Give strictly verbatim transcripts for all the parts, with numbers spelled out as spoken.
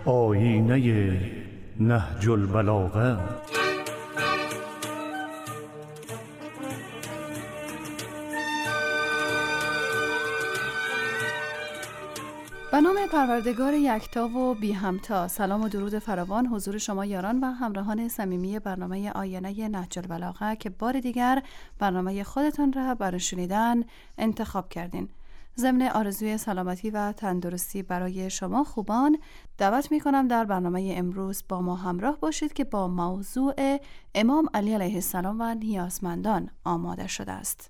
آیینه نهج البلاغه. به نام پروردگار یکتا و بی همتا. سلام و درود فراوان حضور شما یاران و همراهان صمیمی برنامه آینه نهج البلاغه که بار دیگر برنامه خودتان را برای شنیدن انتخاب کردین. ضمن آرزوی سلامتی و تندرستی برای شما خوبان، دعوت می کنم در برنامه امروز با ما همراه باشید که با موضوع امام علی علیه السلام و نیازمندان آماده شده است.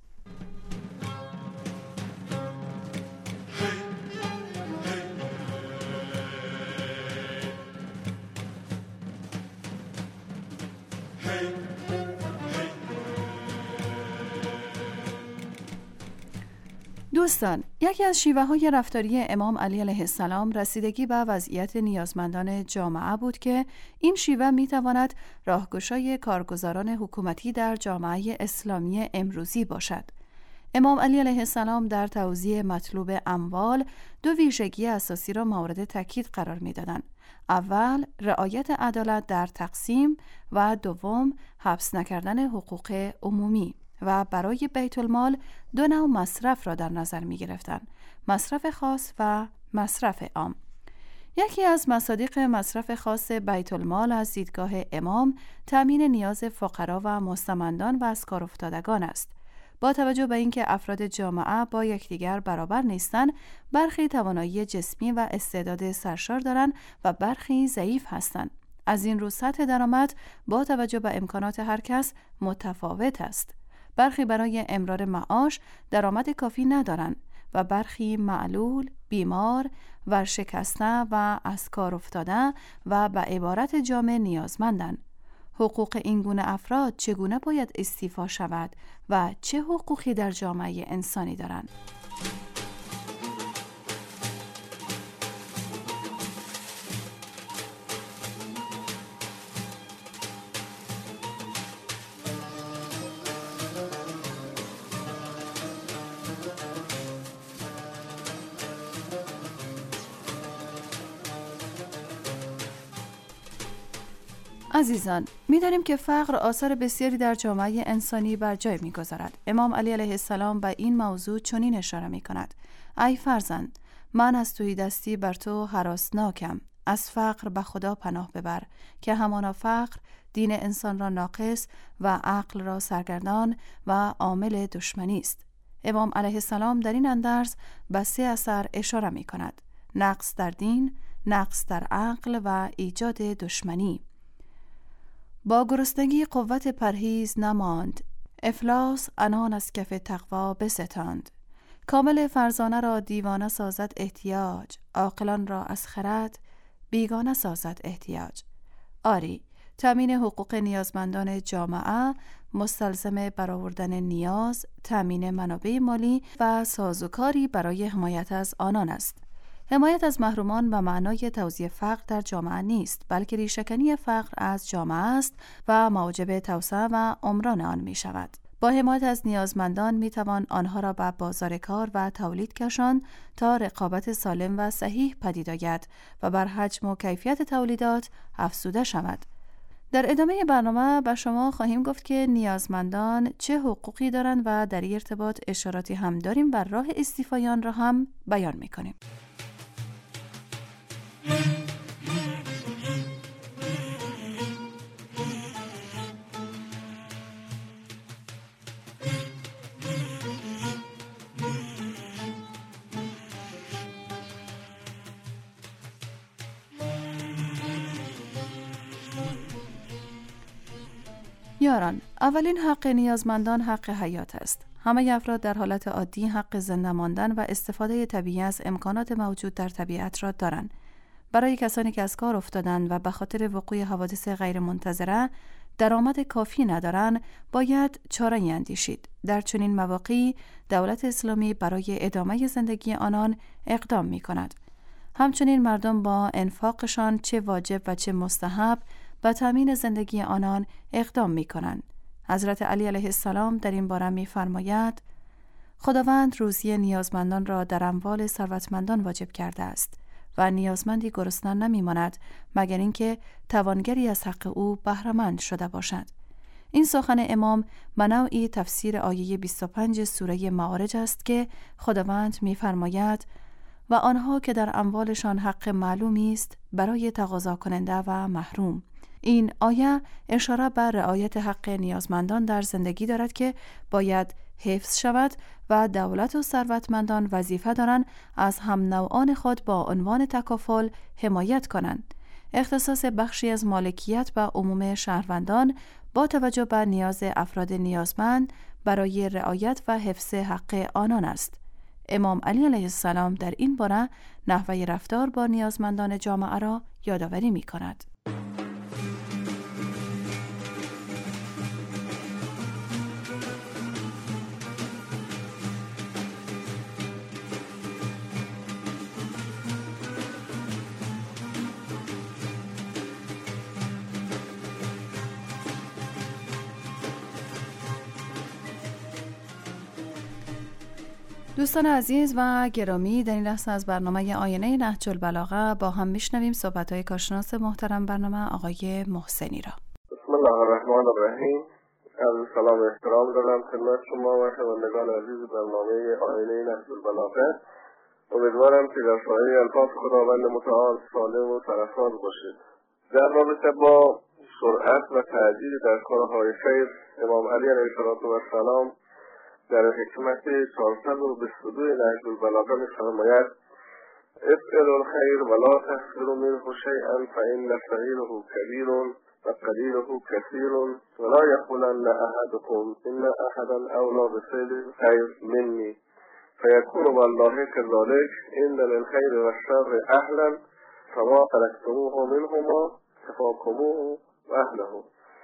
دوستان، یکی از شیوه های رفتاری امام علی علیه السلام رسیدگی به وضعیت نیازمندان جامعه بود که این شیوه می تواند راهگشای کارگزاران حکومتی در جامعه اسلامی امروزی باشد. امام علی علیه السلام در توزیع مطلوب اموال دو ویژگی اساسی را مورد تاکید قرار می دادند. اول، رعایت عدالت در تقسیم و دوم، حبس نکردن حقوق عمومی. و برای بیت المال دو نوع مصرف را در نظر می گرفتن: مصرف خاص و مصرف عام. یکی از مصادیق مصرف خاص بیت المال از دیدگاه امام تامین نیاز فقرا و مستمندان و از کار افتادگان است. با توجه به اینکه افراد جامعه با یکدیگر برابر نیستند، برخی توانایی جسمی و استعداد سرشار دارند و برخی ضعیف هستند. از این رو سطح درآمد با توجه به امکانات هر کس متفاوت است. برخی برای امرار معاش درآمد کافی ندارند و برخی معلول، بیمار، ورشکسته و از کار افتاده و به عبارت جامع نیازمندند. حقوق این گونه افراد چگونه باید استیفا شود و چه حقوقی در جامعه انسانی دارند؟ عزیزان، می‌دانیم که فقر آثار بسیاری در جامعه انسانی بر جای می‌گذارد. امام علی علیه السلام به این موضوع چنین اشاره می‌کند: ای فرزند، من از توی دستی بر تو هراسناکم. از فقر به خدا پناه ببر که همانا فقر دین انسان را ناقص و عقل را سرگردان و عامل دشمنی است. امام علیه السلام در این اندرز به سه اثر اشاره می‌کند: نقص در دین، نقص در عقل و ایجاد دشمنی. با گرسنگی قوت پرهیز نماند، افلاس انان از کف تقوا بستاند. کامل فرزانه را دیوانه سازد احتیاج، عاقلان را از خرد بیگانه سازد احتیاج. آری، تامین حقوق نیازمندان جامعه مستلزم برآوردن نیاز، تامین منابع مالی و سازوکاری برای حمایت از آنان است. حمایت از محرومان به معنای توزیع فقر در جامعه نیست، بلکه ریشه‌کنی فقر از جامعه است و موجب توسعه و عمران آن می شود. با حمایت از نیازمندان می توان آنها را به بازار کار و تولید کشاند تا رقابت سالم و صحیح پدید آید و بر حجم و کیفیت تولیدات افزوده شود. در ادامه برنامه به شما خواهیم گفت که نیازمندان چه حقوقی دارند و در این ارتباط اشاراتی هم داریم و راه استیفای آن را هم بیان می کنیم. یاران، اولین حق نیازمندان حق حیات است. همه افراد در حالت عادی حق زنده ماندن و استفاده طبیعی از امکانات موجود در طبیعت را دارند. برای کسانی که از کار افتادند و به خاطر وقوع حوادث غیر منتظره درآمد کافی ندارند، باید چاره‌ای اندیشید. در چنین مواقعی دولت اسلامی برای ادامه زندگی آنان اقدام می‌کند. همچنین مردم با انفاقشان چه واجب و چه مستحب به تامین زندگی آنان اقدام می‌کنند. حضرت علی علیه السلام در این باره می‌فرماید: خداوند روزی نیازمندان را در اموال ثروتمندان واجب کرده است و نیازمندی گرسنه نمی‌ماند مگر اینکه توانگری از حق او بهره‌مند شده باشد. این سخن امام به نوعی تفسیر آیه بیست و پنج سوره معارج است که خداوند می‌فرماید و آنها که در اموالشان حق معلومی است برای تقاضا کننده و محروم. این آیه اشاره بر رعایت حق نیازمندان در زندگی دارد که باید حفظ شود و دولت و ثروتمندان وظیفه دارند از هم نوعان خود با عنوان تکافل حمایت کنند. اختصاص بخشی از مالکیت به عموم شهروندان با توجه به نیاز افراد نیازمند برای رعایت و حفظ حق آنان است. امام علی علیه السلام در این باره نحوه رفتار با نیازمندان جامعه را یادآوری می کند. دوستان عزیز و گرامی، در این لحظه از برنامه آینه نهج البلاغه با هم میشنویم صحبت‌های کارشناس محترم برنامه آقای محسنی را. بسم الله الرحمن الرحیم. عرض سلام و احترام دارم خدمت شما و شنوندگان عزیز برنامه آینه نهج البلاغه. امیدوارم که در سایه الطاف خداوند متعال سالم و سرفراز باشید. در رابطه با سرعت و تعجیل در کارهای خیر، امام علی علیه السلام در حکمت چهارصد و بیست و دو نهج البلاغه می‌فرماید: افعلوا الخیر ولا تحقروا منه شیئا فإن صغیره کبیر و قلیله کثیر ولا یقولن احدکم ان احدا اولی بفعل الخیر منی فیکون والله كذلك ان للخیر والشر اهلا فما ترکتموه منهما کفاکموه و اهله.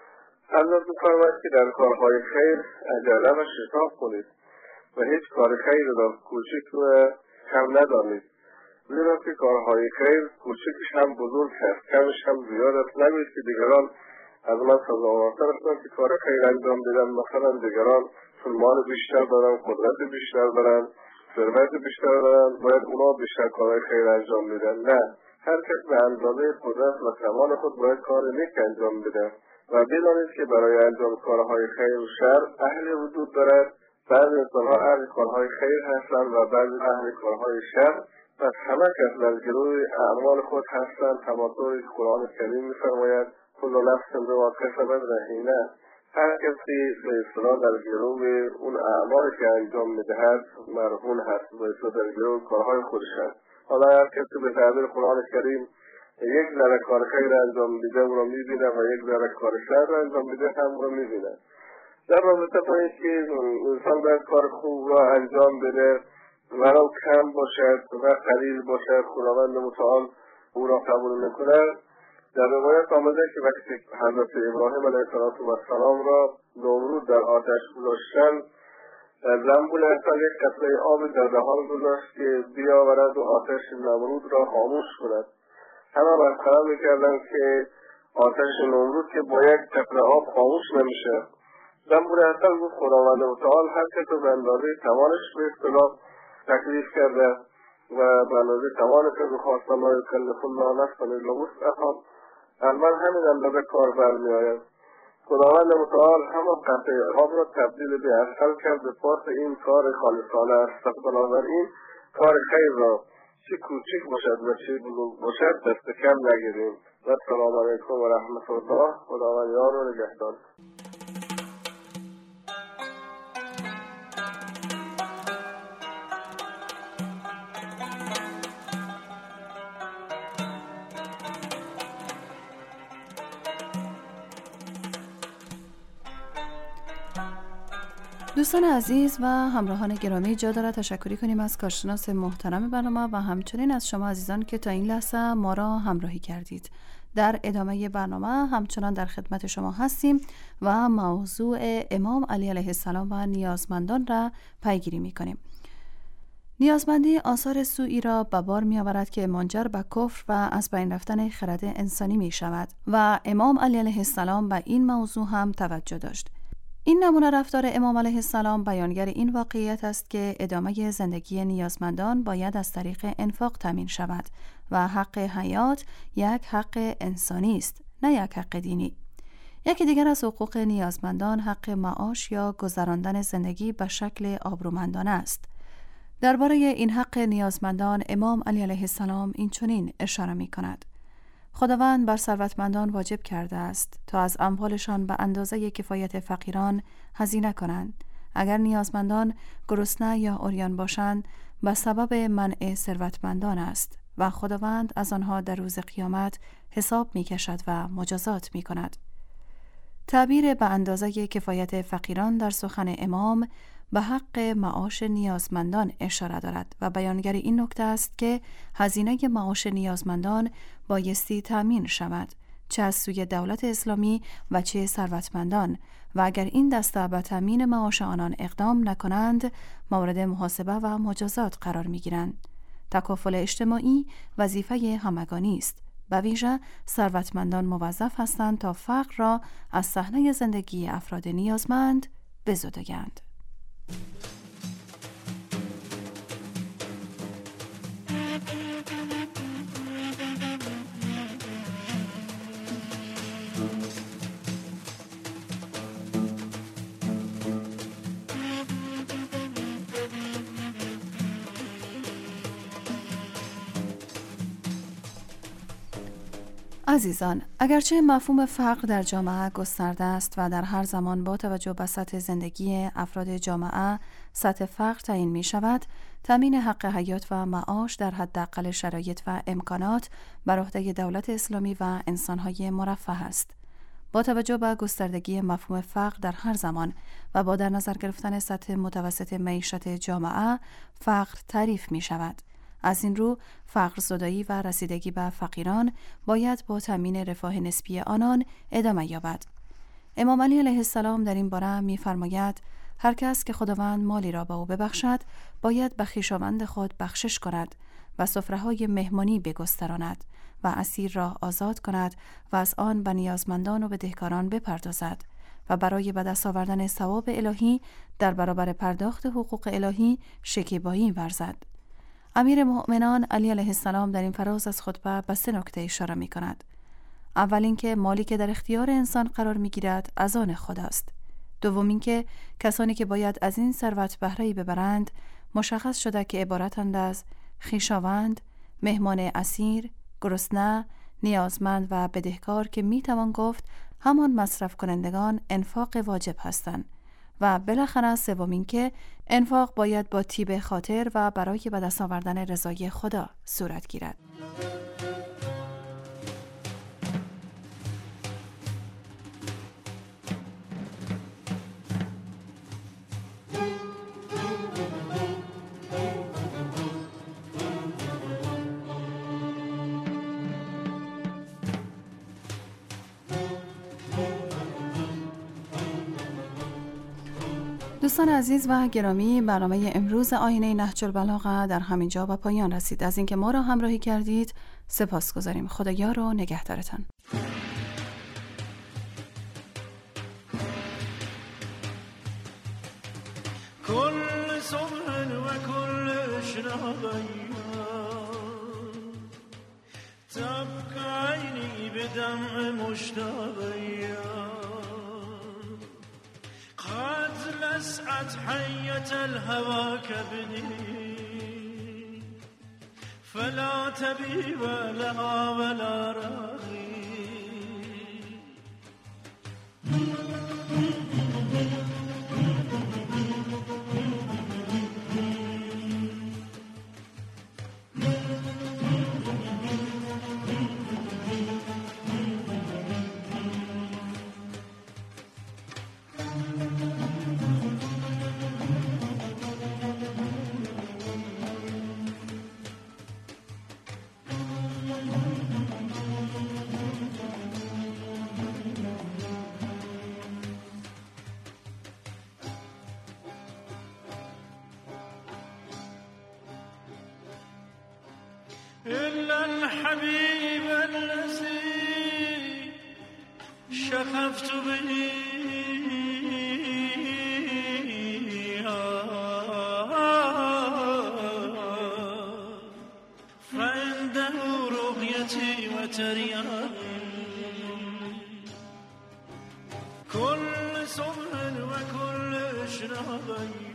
حضرت می‌فرماید که در کارهای خیر عجله و شتاب کنید و هیچ کار خیر را کوچک و کم ندانید، زیرا که کارهای خیر کوچکش هم بزرگ است، کمش هم زیاد است. نگویید که دیگران از من سزاوارتر هستند که کار خیر انجام بدن، مثلا دیگران چون مال بیشتر دارن، قدرت بیشتر دارن، ثروت بیشتر دارن، باید اونا بیشتر کارهای خیر انجام بدن. نه، هر کس به اندازه قدرت و توان خود باید کار نیک انجام بده و بدانید که برای انجام کارهای خیر و شر اهل وجود دارد. بعضی انسان‌ها اهل کارهای خیر هستند و بعضی اهل کارهای شر. پس همه کس در گروه اعمال خود هستند، همانطوری که قرآن کریم می‌فرماید کل نفس بما کسبت رهینه. هر کسی به اصطلاح در گروه اون اعمالی که انجام می‌دهد مرهون هست، به اصطلاح در گروه کارهای خودش هست. حالا هر کسی به تعبیر قرآن کریم یک ذره کار خیر انجام میده او را میبینه و یک ذره کار شر انجام میده هم او را میبینه. در رابطه با اینکه انسان باید کار خوب را انجام بده ولو کم باشد و قلیل باشد، خداوند متعال او را قبول میکنه. در روایت آمده که وقتی حضرت ابراهیم علیه السلام را نمرود در آتش گذاشتن، زنبول انسان یک قطره آب در دهان گذاشت که بیاورد و آتش نمرود را خاموش کند. همه مسخره میکردن که آتش نمرود که با یک قطره آب خاموش نمیشه. زنبور اصلا گفت خداوند متعال هر کس به اندازه توانش به اصطلاح تکلیف کرده و به اندازه توانش که خواستم لا یکلف الله نفسا الا وسعها، از من همین اندازه کار برمیآید. خداوند متعال همان قطره آب را تبدیل به عسل کرد به پاس این کار خالصانه است. بنابراین کار خیر را چه کوچک باشد و چه بزرگ باشد دست کم نگیریم. و السلام علیکم و رحمت الله. خداوند یار و نگهدار. دوستان عزیز و همراهان گرامی، جا دارد تشکری کنیم از کارشناس محترم برنامه و همچنین از شما عزیزان که تا این لحظه ما را همراهی کردید. در ادامه برنامه همچنان در خدمت شما هستیم و موضوع امام علی علیه السلام و نیازمندان را پیگیری می کنیم. نیازمندی آثار سوئی را به بار می آورد که منجر به کفر و از بین رفتن خرد انسانی می شود و امام علی علیه السلام به این موضوع هم توجه داشت. این نمونه رفتار امام علیه السلام بیانگر این واقعیت است که ادامه زندگی نیازمندان باید از طریق انفاق تامین شود و حق حیات یک حق انسانی است، نه یک حق دینی. یکی دیگر از حقوق نیازمندان حق معاش یا گذراندن زندگی به شکل آبرومندانه است. درباره این حق نیازمندان امام علی علیه السلام این چنین اشاره می کند: خداوند بر ثروتمندان واجب کرده است تا از اموالشان به اندازه کفایت فقیران هزینه کنند. اگر نیازمندان گرسنه یا عریان باشند به سبب منع ثروتمندان است و خداوند از آنها در روز قیامت حساب می کشد و مجازات می کند. تعبیر به اندازه کفایت فقیران در سخن امام به حق معاش نیازمندان اشاره دارد و بیانگر این نکته است که هزینه معاش نیازمندان بایستی تأمین شود، چه از سوی دولت اسلامی و چه ثروتمندان، و اگر این دسته به تأمین معاش آنان اقدام نکنند مورد محاسبه و مجازات قرار می‌گیرند. تکافل اجتماعی وظیفه همگانی است. به ویژه ثروتمندان موظف هستند تا فقر را از صحنه زندگی افراد نیازمند بزدایند. عزیزان، اگرچه مفهوم فقر در جامعه گسترده است و در هر زمان با توجه به سطح زندگی افراد جامعه سطح فقر تعیین می شود، تامین حق حیات و معاش در حداقل شرایط و امکانات بر عهده دولت اسلامی و انسان‌های مرفه است. با توجه به گستردگی مفهوم فقر در هر زمان و با در نظر گرفتن سطح متوسط معیشت جامعه، فقر تعریف می شود. از این رو فقر زدایی و رسیدگی به فقیران باید با تامین رفاه نسبی آنان ادامه یابد. امام علی علیه السلام در این باره می‌فرماید: هر کس که خداوند مالی را به او ببخشد باید به خویشاوند خود بخشش کند و سفره‌های مهمانی بگستراند و اسیر را آزاد کند و از آن به نیازمندان و بدهکاران بپردازد و برای به دست آوردن ثواب الهی در برابر پرداخت حقوق الهی شکیبایی ورزد. امیر مؤمنان علی علیه السلام در این فراز از خطبه به سه نکته اشاره می کند. اول اینکه مالی که در اختیار انسان قرار می گیرد از آن خداست. دوم اینکه کسانی که باید از این ثروت بهره‌ای ببرند مشخص شده که عبارتند از خویشاوند، مهمان اسیر، گرسنه، نیازمند و بدهکار که می توان گفت همان مصرف کنندگان انفاق واجب هستند. و بالاخره سوم اینکه انفاق باید با طیب خاطر و برای به دست آوردن رضای خدا صورت گیرد. دوستان عزیز و گرامی، برنامه امروز آینه نهج البلاغه در همین جا به پایان رسید. از اینکه ما را همراهی کردید سپاسگزاریم. خدایا رو نگهدارتان. كل صبح وكل شرايا تبكى عيني بدمع مشتاقيا قد لسعت حية الهوى كبدي فلا تبيب لها ولا راغي إلا الحبيب الذي شغفت به مشربيا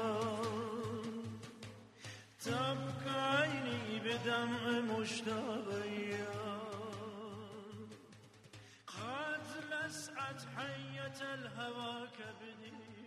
تبكى عيني بدمع مشتبيا قد لسعت حية الهوى كبدي